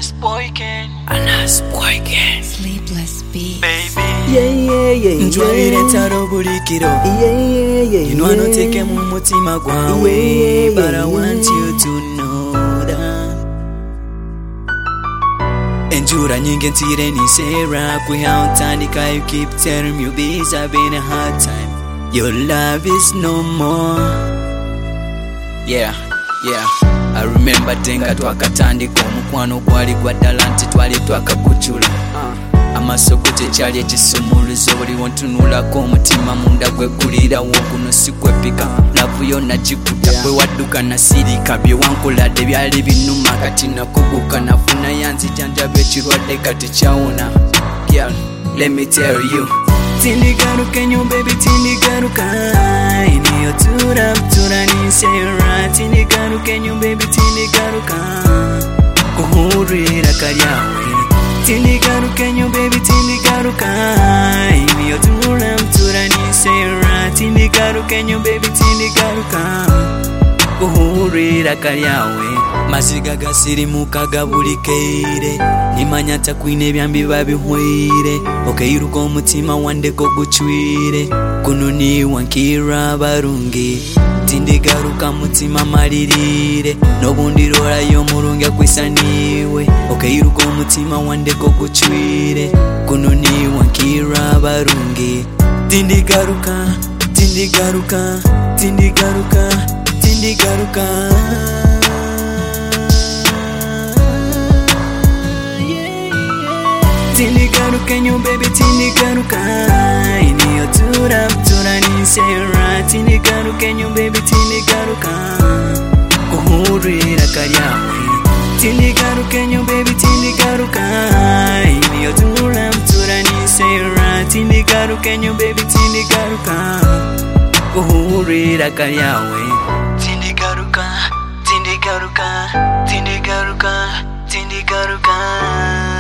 Anas boy gang. Sleepless beats. Baby. Njwaire taro bulikiro. Inwano teke mu mutima gwawe. But I want you to know that. Enjura nyingi ntire nisera kwihautandika. You keep telling me you've having a hard time. Your love is no more. Yeah. I remember denga twakatandika omukwano gwali gwa dalanti twali twakakuchula. Amasoko tekyali ekisumuluzo buli wontunulako omutima munda gwegulirawo guno sikwepika lavu yonna gikuta bwe wadduka nasirika bye wankoladde byali binuma kati nakuguka nafuna yanzijanjaba ekirwadde kati kyawona. Girl, let me tell you tindigaruka nyo baby tindigaruka iniyo tura nisera tindigaruka nyo baby tindigaruka kuhurira kalyawe tindigaruka nyo baby tindigaruka iniyo tura nisera tindigaruka nyo baby tindigaruka kuhurira kalyawe maziga gasirimuka gabulikeire nimanya takwine byambi babihweire okeiruka omutima wandeko guchwire kuno ni wankira barungi tindigaruka mutima malirire nobundirora yo murungi akwisaniwe okeiruka omutima wandeko guchwire kuno ni wankira barungi tindigaruka tindigaruka tindigaruka nyo baby tindigaruka iniyo tura nisera tindigaruka nyo baby tindigaruka kuhurira kalyawe tindigaruka nyo baby tindigaruka iniyo tura nisera tindigaruka nyo baby tindigaruka kuhurira kalyawe tindigaruka